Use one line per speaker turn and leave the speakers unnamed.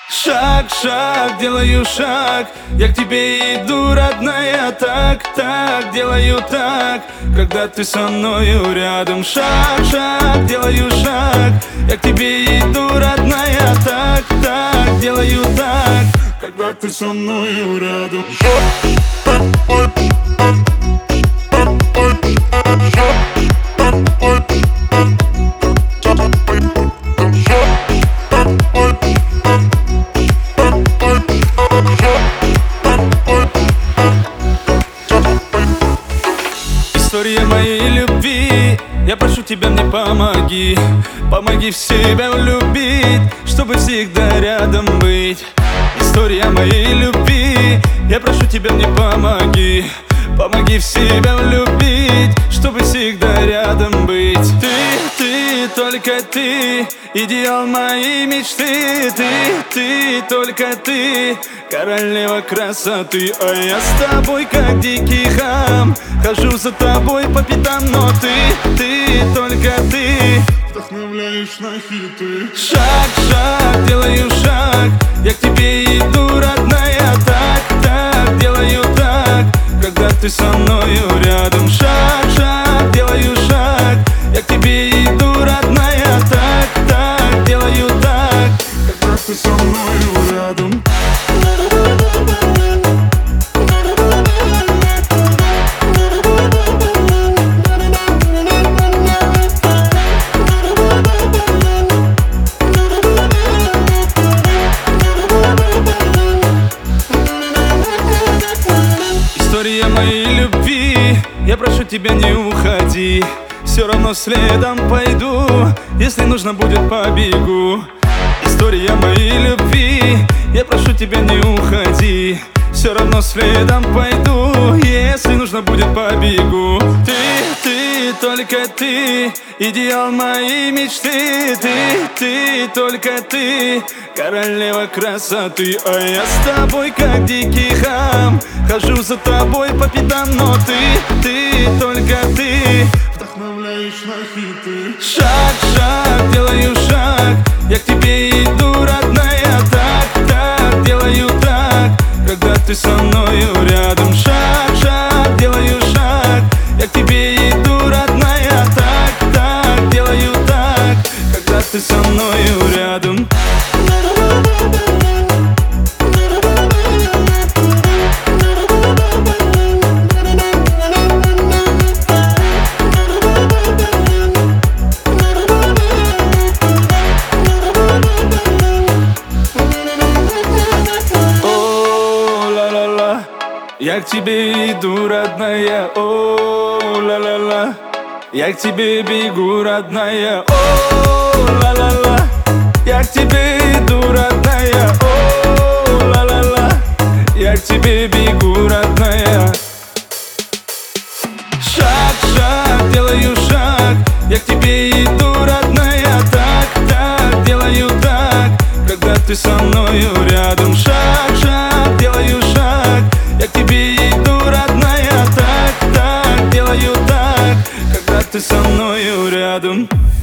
Шаг, шаг, делаю шаг, я к тебе иду, родная. Так, так, делаю так, когда ты со мною рядом. Шаг, шаг, делаю шаг, я к тебе иду, родная. Так, так, делаю так, когда ты со мною рядом. История моей любви, я прошу тебя, мне помоги. Помоги в себя влюбить, чтобы всегда рядом быть. История моей любви, я прошу тебя, мне помоги. Помоги в себя влюбить, чтобы всегда рядом быть. Ты, только ты, идеал моей мечты. Ты, только ты, королева красоты. А я с тобой, как дикий хам, хожу за тобой по пятам. Но ты, только ты, вдохновляешь на хиты. Шаг, шаг, делаю шаг, я к тебе иду, родная. Так, так, делаю так, когда ты со мною рядом. Шаг, шаг, делаю шаг, я к тебе иду, родная. Так, так, делаю так, когда ты со мною рядом. История моей любви, я прошу тебя, не уходи. Все равно следом пойду, если нужно будет, побегу. История моей любви, я прошу тебя, не уходи. Все равно следом пойду, если нужно будет, побегу. Ты, только ты, идеал моей мечты. Ты, только ты, королева красоты. А я с тобой, как дикий хам, хожу за тобой по пятам. Но ты, только ты, вдохновляешь на хиты. Шаг, шаг, делаю шаг, я к тебе иду, родная. Так, так, делаю так, когда ты со мною рядом. Шаг, шаг, делаю шаг, я к тебе иду, родная. Так, так, делаю так, когда ты со мною рядом. Я к тебе иду, родная, о, ла-ла-ла. Я к тебе бегу, родная, о, ла-ла-ла. Я к тебе иду, родная, о, ла-ла-ла. Я к тебе бегу, родная. Шаг, шаг, делаю шаг, я к тебе иду, родная. Так, так, делаю так, когда ты со мною рядом. Шаг, шаг, делаю шаг, я к тебе иду, родная. Так, так, делаю так, когда ты со мною рядом.